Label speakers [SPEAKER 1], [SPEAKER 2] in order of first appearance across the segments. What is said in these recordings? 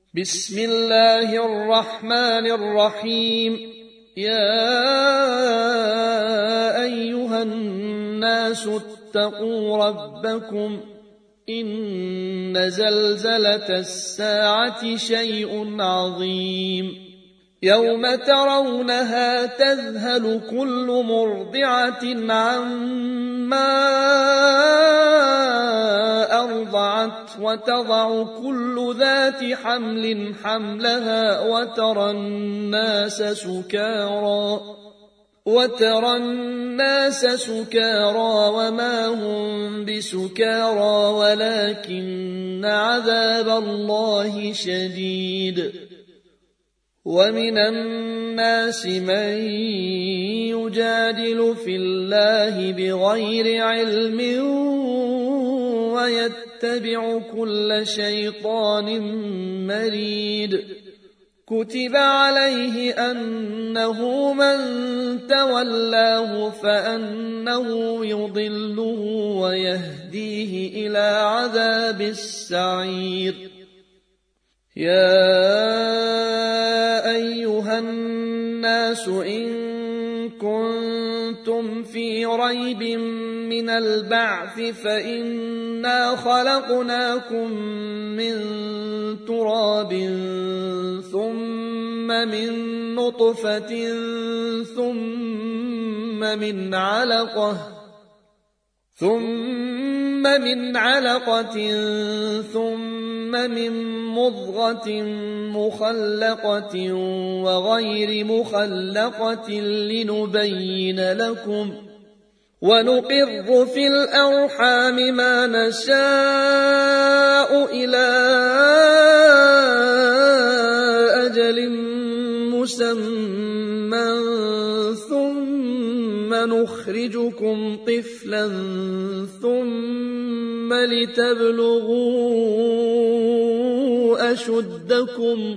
[SPEAKER 1] بسم الله الرحمن الرحيم. يا أيها الناس اتقوا ربكم إن زلزلة الساعة شيء عظيم يوم ترونها تذهل كل مرضعة عما أرضعت وتضع كل ذات حمل حملها وترى الناس سكارى وما هم بسكارى ولكن عذاب الله شديد. ومن الناس من يجادل في الله بغير علم ويتبع كل شيطان مريد. كتب عليه أنه من تولاه فأنه يضله ويهديه إلى عذاب السعير. يا أيها الناس إن كنتم في ريب من البعث فإنا خلقناكم من تراب ثم من نطفة ثم من علقة ثم من مضغة مخلقة وغير مخلقة لنبين لكم ونقر في الأرحام ما نشاء إلى أجل مسمى ثم نخرجكم طفلا ثم لتبلغوا أشدكم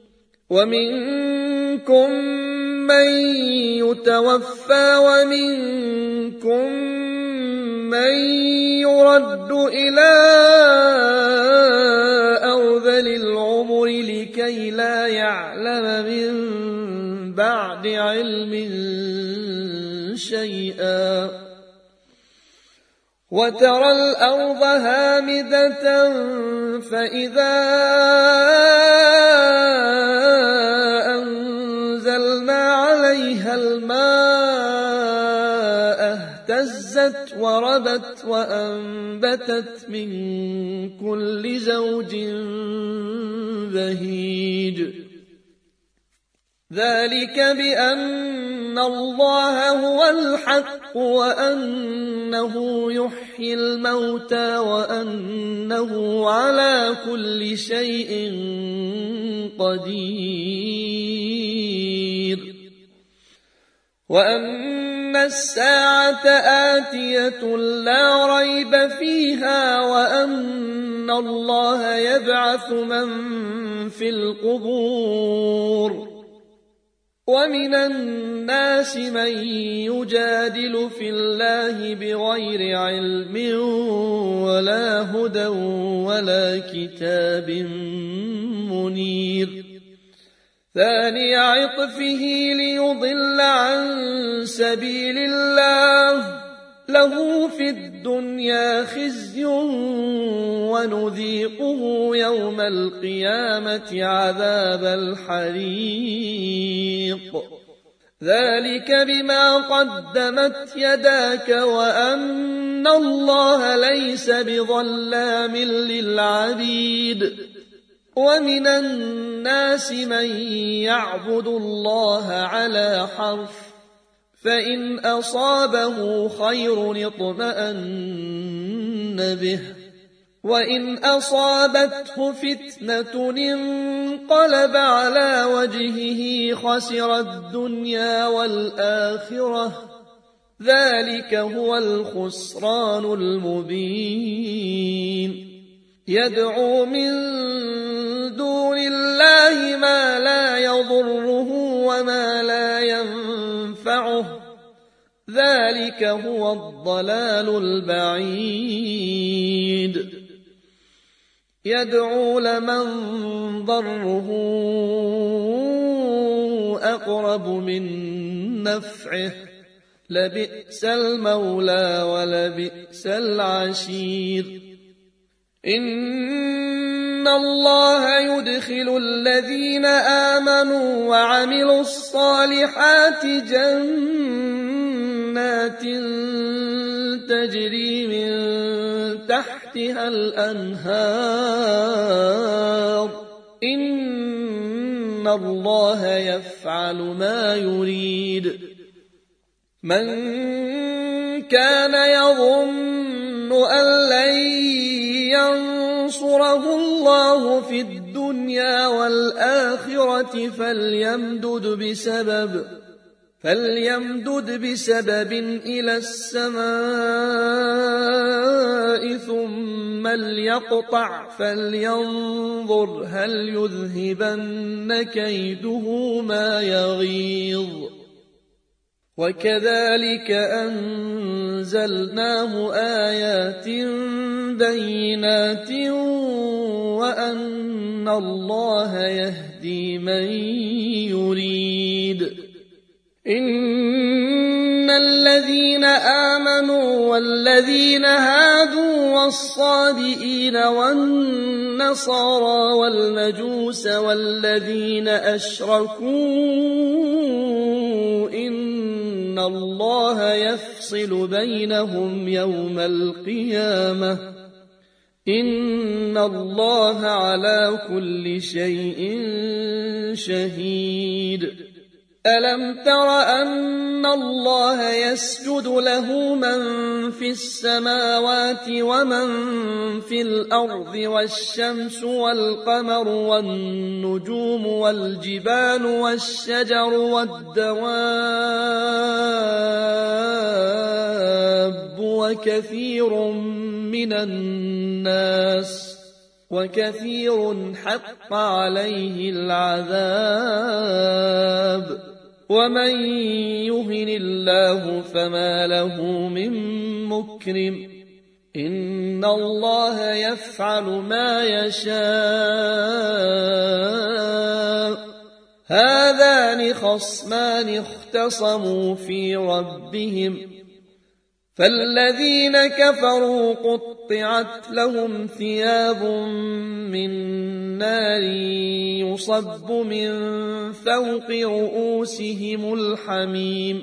[SPEAKER 1] ومنكم من يتوفى ومنكم من يرد إلى أرذل العمر لكي لا يعلم من بعد علم شيئا. وترى الأرض هامدة فإذا أنزلنا عليها الماء اهتزت وربت وأنبتت من كل زوج بهيج. ذلك بأن الله هو الحق وأنه يحيي الموتى وأنه على كل شيء قدير وأن الساعة آتية لا ريب فيها وأن الله يبعث من في القبور. ومن الناس من يجادل في الله بغير علم ولا هدى ولا كتاب منير. ثاني عطفه ليضل عن سبيل الله له في الدنيا خزي ونذيقه يوم القيامة عذاب الحريق. ذلك بما قدمت يداك وأن الله ليس بظلام للعبيد. ومن الناس من يعبد الله على حرف فإن أصابه خير اطمأن به وإن أصابته فتنة انقلب على وجهه خسر الدنيا والآخرة. ذلك هو الخسران المبين. يدعو من دون الله ما لا يضره وما لا ينفعه. ذلك هو الضلال البعيد. يدعو لمن ضره أقرب من نفعه لبئس المولى ولبئس العشير إن الله يدخل الذين آمنوا وعملوا الصالحات جنات تجري من تحتها الأنهار إن الله يفعل ما يريد من كان يظن أن لن ينصره الله في الدنيا والآخرة فليمدد بسبب إلى السماء ثم ليقطع فلينظر هل يذهبن كيده ما يغيظ وكذلك أنزلناه آيات بينات وأن الله يهدي من يريد إن الذين آمنوا والذين هادوا والصابئين والنصارى والمجوس والذين أشركوا إن الله يفصل بينهم يوم القيامة إن الله على كل شيء شهيد ألم تر أن الله يسجد له من في السماوات ومن في الأرض والشمس والقمر والنجوم والجبال والشجر والدواب وكثير حق عليه العذاب ومن يهن الله فما له من مكرم إن الله يفعل ما يشاء هذان خصمان اختصموا في ربهم فالذين كفروا قطعت لهم ثياب من نار يصب من فوق رؤوسهم الحميم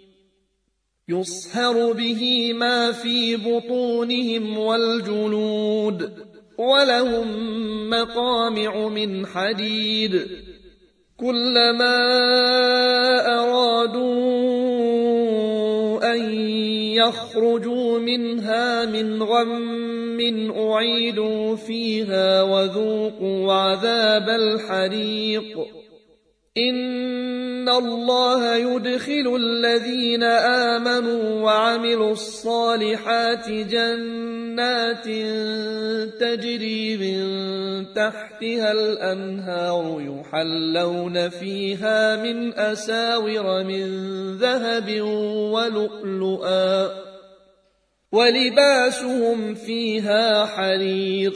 [SPEAKER 1] يصهر به ما في بطونهم والجلود ولهم مقامع من حديد كلما أرادوا أن يخرجوا منها من غم أعيدوا فيها وذوقوا عذاب الحريق إن الله يدخل الذين آمنوا وعملوا الصالحات جنات تجري من تحتها الأنهار يحلون فيها من أساور من ذهب ولؤلؤا ولباسهم فيها حرير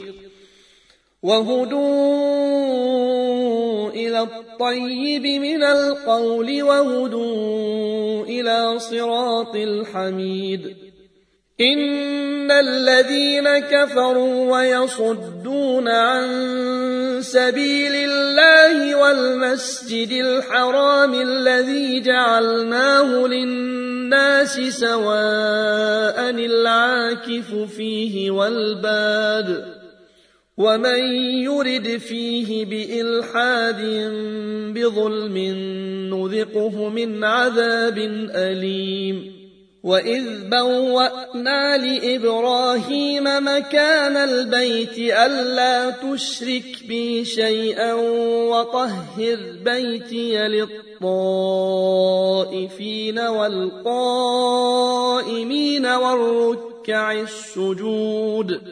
[SPEAKER 1] وهدوا إلى الطيب من القول وهدوا إلى صراط الحميد إن الذين كفروا ويصدون عن سبيل الله والمسجد الحرام الذي جعلناه للناس سواء العاكف فيه والباد ومن يرد فيه بإلحاد بظلم نذقه من عذاب أليم وإذ بوأنا لإبراهيم مكان البيت ألا تشرك بي شيئا وطهر بيتي للطائفين والقائمين والركع السجود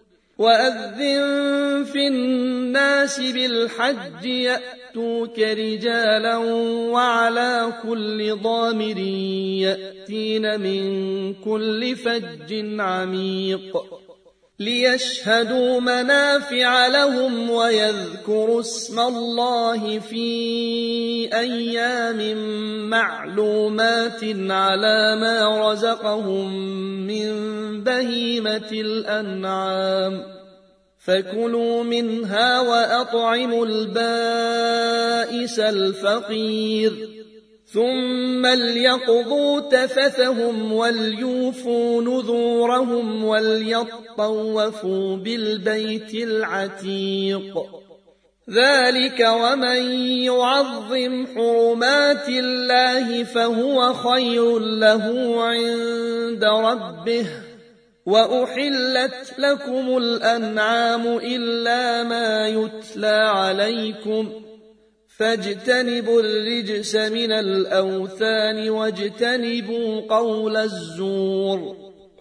[SPEAKER 1] وأذن في الناس بالحج يأتوك رجالا وعلى كل ضامر يأتين من كل فج عميق ليشهدوا منافع لهم ويذكروا اسم الله في أيام معلومات على ما رزقهم من بهيمة الأنعام فكلوا منها وأطعموا البائس الفقير ثم ليقضوا تفثهم وليوفوا نذورهم وليطوفوا بالبيت العتيق ذلك ومن يعظم حرمات الله فهو خير له عند ربه وأحلت لكم الأنعام إلا ما يتلى عليكم فاجتنبوا الرجس من الأوثان واجتنبوا قول الزور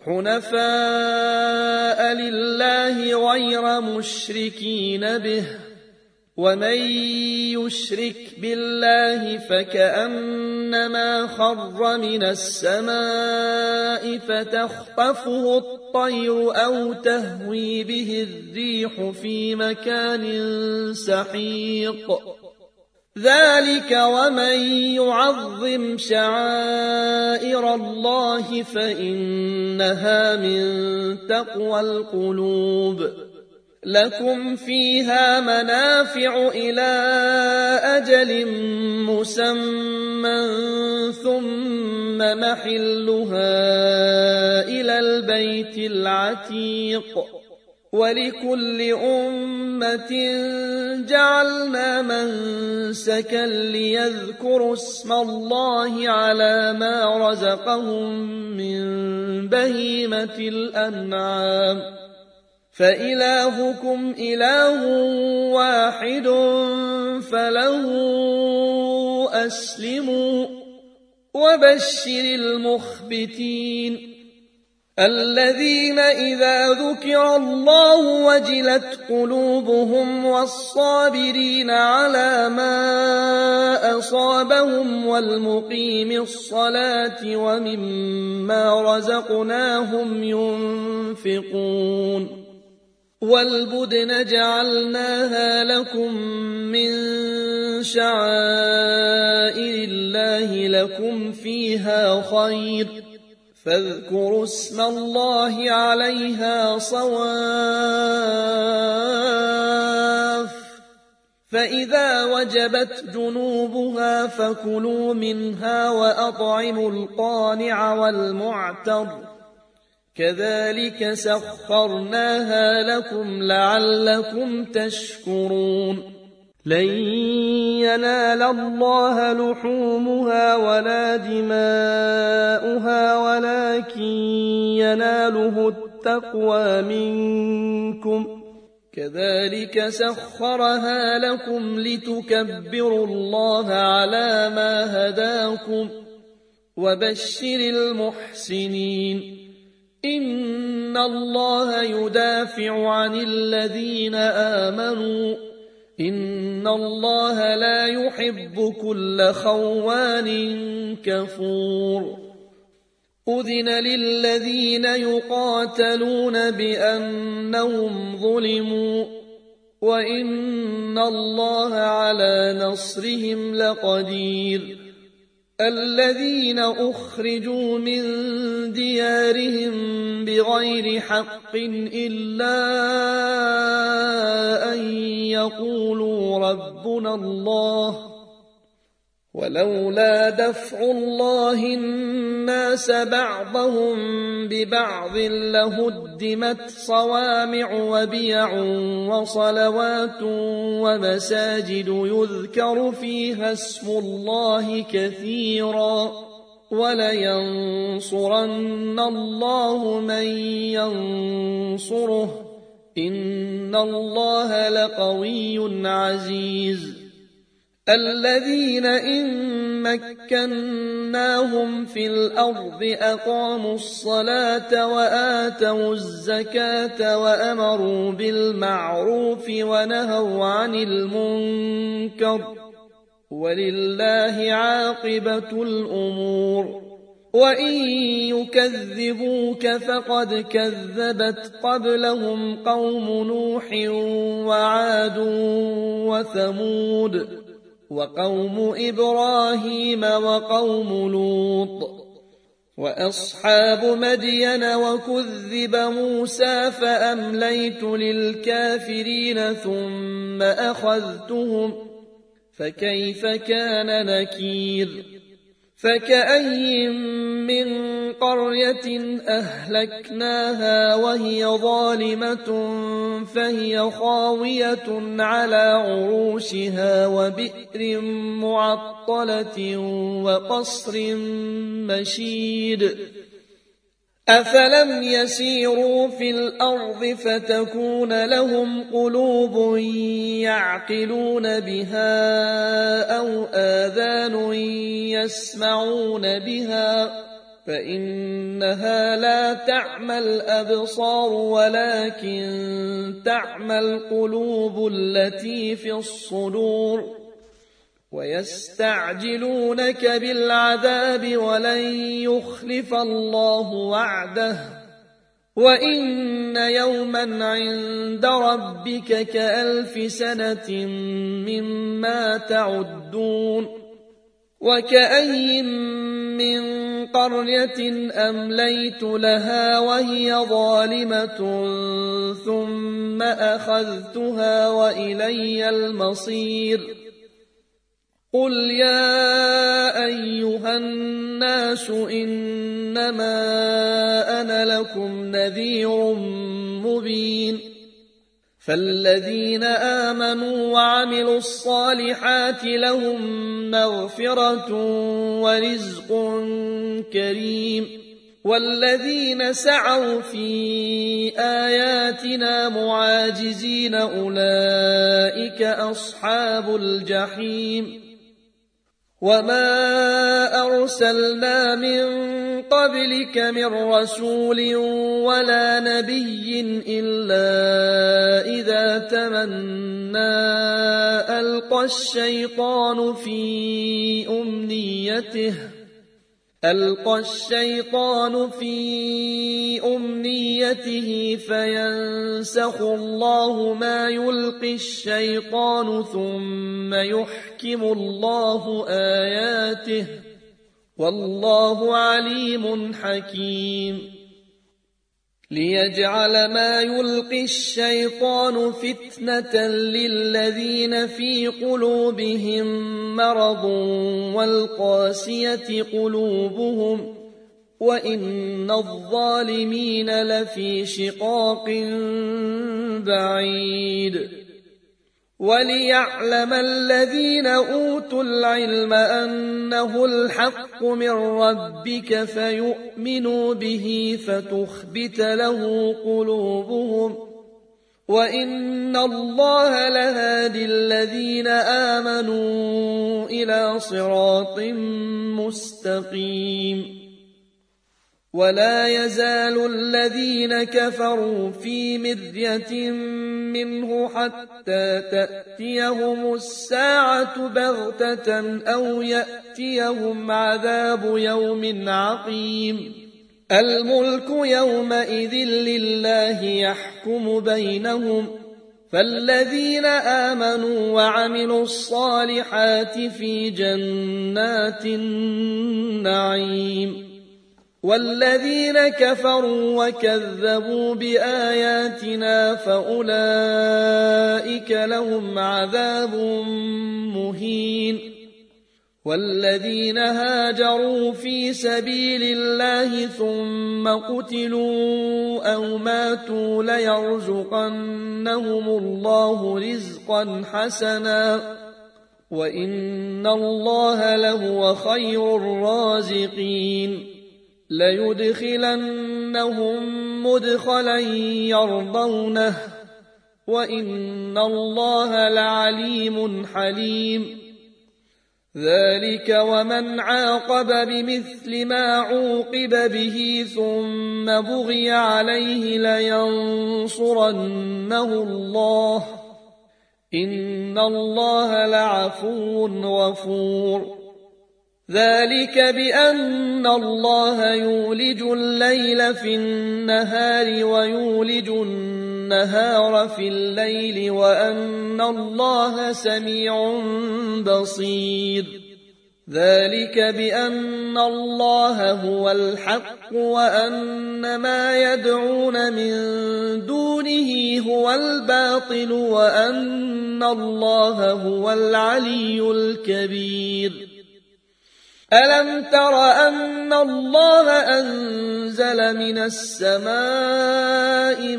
[SPEAKER 1] حنفاء لله غير مشركين به ومن يشرك بالله فكأنما خر من السماء فتخطفه الطير أو تهوي به الريح في مكان سحيق ذلك ومن يعظم شعائر الله فإنها من تقوى القلوب لكم فيها منافع إلى أجل مسمى ثم محلها إلى البيت العتيق ولكل أمة جعلنا منسكا ليذكروا اسم الله على ما رزقهم من بهيمة الأنعام فإلهكم إله واحد فله أسلموا وبشر المخبتين الذين إذا ذكر الله وجلت قلوبهم والصابرين على ما أصابهم والمقيم الصلاة ومما رزقناهم ينفقون والبدن جعلناها لكم من شعائر الله لكم فيها خير فاذكروا اسم الله عليها صواف فإذا وجبت جنوبها فكلوا منها وأطعموا القانع والمعتر كذلك سخرناها لكم لعلكم تشكرون لن ينال الله لحومها ولا دماؤها ولكن يناله التقوى منكم كذلك سخرها لكم لتكبروا الله على ما هداكم وبشر المحسنين إن الله يدافع عن الذين آمنوا إن الله لا يحب كل خوان كفور أذن للذين يقاتلون بأنهم ظلموا وإن الله على نصرهم لقدير الذين أخرجوا من ديارهم بغير حق إلا أن يقولوا ربنا الله ولولا دفع الله الناس بعضهم ببعض لهدمت صوامع وبيع وصلوات ومساجد يذكر فيها اسم الله كثيرا ولينصرن الله من ينصره إن الله لقوي عزيز الذين إن مكناهم في الأرض أقاموا الصلاة وآتوا الزكاة وأمروا بالمعروف ونهوا عن المنكر ولله عاقبة الأمور وإن يكذبوك فقد كذبت قبلهم قوم نوح وعاد وثمود وقوم إبراهيم وقوم لوط وأصحاب مدين وكذب موسى فأمليت للكافرين ثم أخذتهم فكيف كان نكير فكأي من قرية أهلكناها وهي ظالمة فهي خاوية على عروشها وبئر معطلة وقصر مشيد أفلم يسيروا في الأرض فتكون لهم قلوب يعقلون بها أو آذان يسمعون بها فإنها لا تعمى الأبصار ولكن تعمى القلوب التي في الصدور ويستعجلونك بالعذاب ولن يخلف الله وعده وإن يوما عند ربك كألف سنة مما تعدون وكأي من قرية أمليت لها وهي ظالمة ثم أخذتها وإلي المصير قل يا أيها الناس إنما أنا لكم نذير مبين فالذين آمنوا وعملوا الصالحات لهم مغفرة ورزق كريم والذين سعوا في آياتنا معاجزين أولئك أصحاب الجحيم وما أرسلنا من قبلك من رسول ولا نبي إلا إذا تمنى ألقى الشيطان في أمنيته فينسخ الله ما يلقي الشيطان ثم يحكم الله آياته والله عليم حكيم ليجعل ما يلقي الشيطان فتنة للذين في قلوبهم مرض والقاسية قلوبهم وإن الظالمين لفي شقاق بعيد وليعلم الذين أوتوا العلم أنه الحق من ربك فيؤمنوا به فتخبت له قلوبهم وإن الله لهادي الذين آمنوا إلى صراط مستقيم ولا يزال الذين كفروا في مرية منه حتى تأتيهم الساعة بغتة أو يأتيهم عذاب يوم عقيم الملك يومئذ لله يحكم بينهم فالذين آمنوا وعملوا الصالحات في جنات النعيم والذين كفروا وكذبوا بآياتنا فأولئك لهم عذاب مهين والذين هاجروا في سبيل الله ثم قتلوا أو ماتوا ليرزقنهم الله رزقا حسنا وإن الله لهو خير الرازقين ليدخلنهم مدخلا يرضونه وإن الله لعليم حليم ذلك ومن عاقب بمثل ما عوقب به ثم بغي عليه لينصرنه الله إن الله لعفو غفور ذلك بأن الله يولج الليل في النهار ويولج النهار في الليل وأن الله سميع بصير ذلك بأن الله هو الحق وأن ما يدعون من دونه هو الباطل وأن الله هو العلي الكبير ألم تر أن الله أنزل من السماء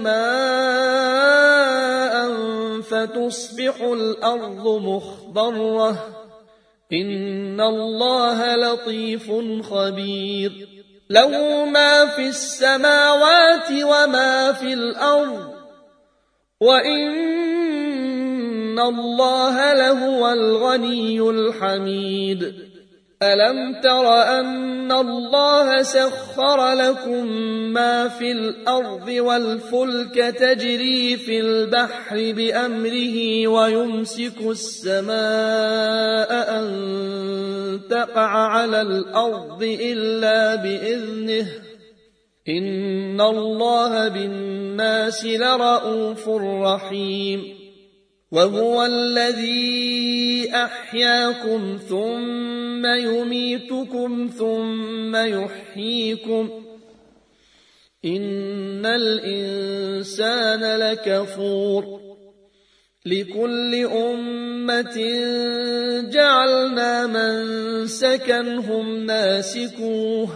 [SPEAKER 1] ماء فتصبح الأرض مخضرة إن الله لطيف خبير له ما في السماوات وما في الأرض وإن الله لهو الغني الحميد ألم تر أن الله سخر لكم ما في الأرض والفلك تجري في البحر بأمره ويمسك السماء أن تقع على الأرض إلا بإذنه إن الله بالناس لرءوف رحيم وهو الذي أحياكم ثم يميتكم ثم يحييكم إن الإنسان لكفور لكل أمة جعلنا منسكا هم ناسكوه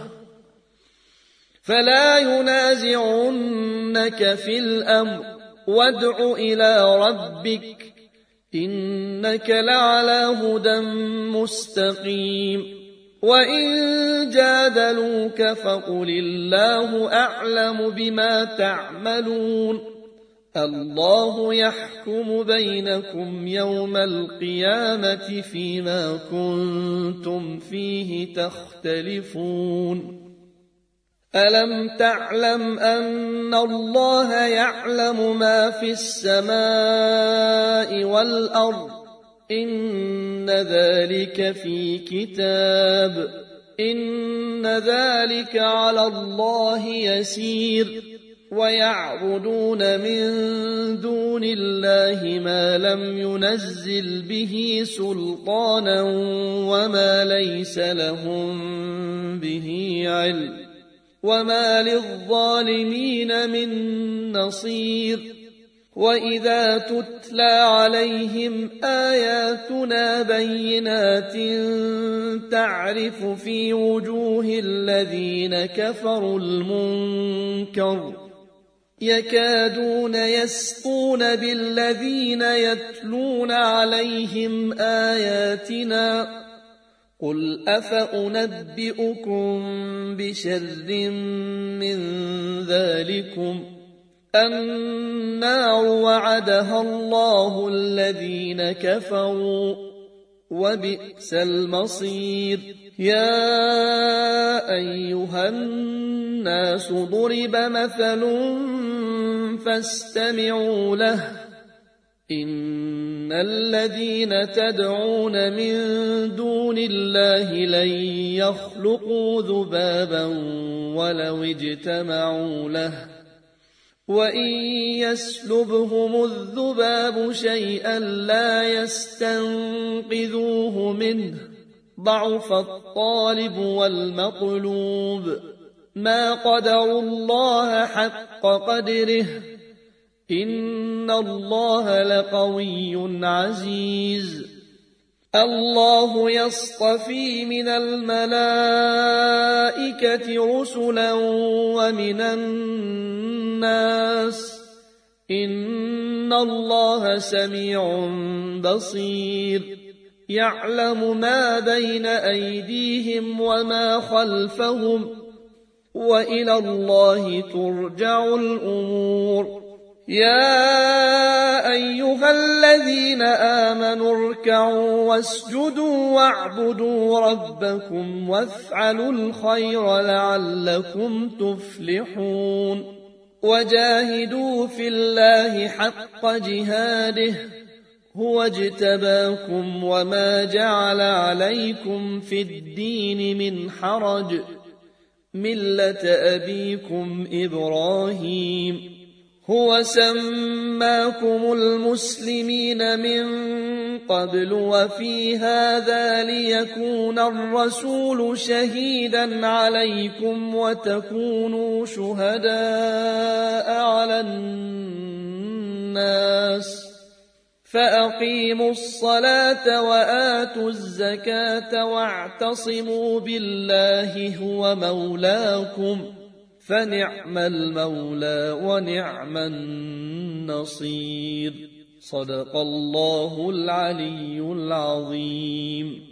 [SPEAKER 1] فلا ينازعنك في الأمر وادع إلى ربك إنك لعلى هدى مستقيم وإن جادلوك فقل الله أعلم بما تعملون الله يحكم بينكم يوم القيامة فيما كنتم فيه تختلفون ألم تعلم أن الله يعلم ما في السماء والأرض إن ذلك في كتاب إن ذلك على الله يسير ويعبدون من دون الله ما لم ينزل به سلطانا وما ليس لهم به علم وما للظالمين من نصير وإذا تتلى عليهم آياتنا بينات تعرف في وجوه الذين كفروا المنكر يكادون يسقون بالذين يتلون عليهم آياتنا قل أفأنبئكم بشر من ذلكم النار وعدها الله الذين كفروا وبئس المصير يا أيها الناس ضرب مثل فاستمعوا له إن الذين تدعون من دون الله لن يخلقوا ذبابا ولو اجتمعوا له وإن يسلبهم الذباب شيئا لا يستنقذوه منه ضعف الطالب والمطلوب ما قدروا الله حق قدره إن الله لقوي عزيز الله يصطفي من الملائكة رسلا ومن الناس إن الله سميع بصير يعلم ما بين أيديهم وما خلفهم وإلى الله ترجع الأمور يا أيها الذين آمنوا اركعوا واسجدوا واعبدوا ربكم وافعلوا الخير لعلكم تفلحون وجاهدوا في الله حق جهاده هو اجتباكم وما جعل عليكم في الدين من حرج ملة أبيكم إبراهيم هو سماكم المسلمين من قبل وفي هذا ليكون الرسول شهيدا عليكم وتكونوا شهداء على الناس فأقيموا الصلاة وآتوا الزكاة واعتصموا بالله هو مولاكم فنعم المولى ونعم النصير صدق الله العلي العظيم.